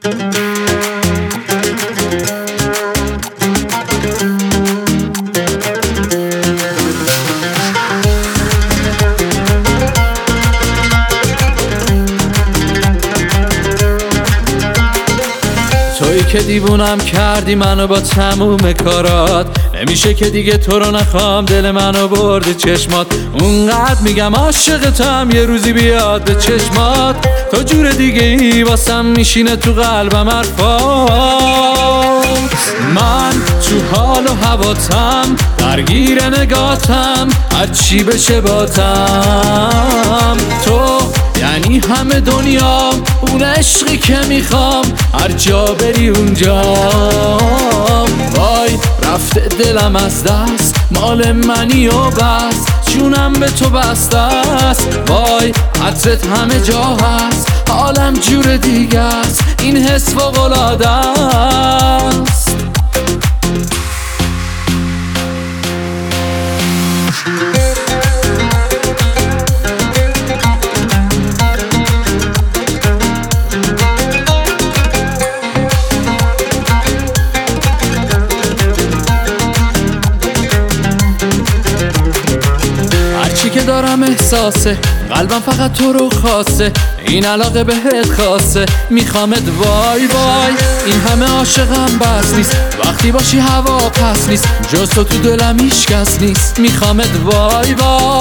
تویی که دیوونم کردی منو با تموم کارات، نمیشه که دیگه تو رو نخوام، دل منو بردی چشمات. اونقدر میگم عاشقتم یه روزی بیاد به چشمات، تو جور دیگه ای واسم میشینه تو قلبم حرفات. من تو حال و هواتم درگیر نگاتم، هرچی بشه باتم. تو یعنی همه دنیام، اون عشقی که میخوام، هر جا بری اونجام. وای رفته دلم از دست، مال منی و بس، جونم به تو بسته است. وای عطرت همه جا هست، حالم جور دیگه است، این حس فوق‌العاده است. هرچی که دارم احساسه، قلبم فقط تو رو خواسته، این علاقه بهت خاصه، میخوامت. وای وای این همه عاشقم بس نیست، وقتی باشی هوا پس نیست، جز تو دلم هیچ کس نیست، میخوامت. وای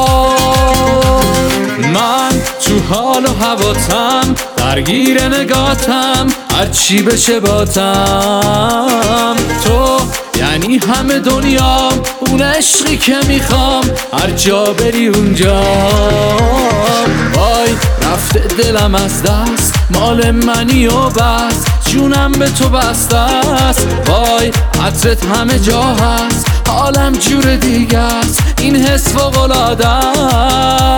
وای من تو حال و هواتم درگیر نگاتم، هرچی بشه باتم. تو یعنی همه دنیام، اون عشقی که میخوام، هر جا بری اونجا. وای رفته دلم از دست، مال منی و بس، جونم به تو بسته است. وای عطرت همه جا هست، حالم جور دیگه است، این حس فوق‌العاده است.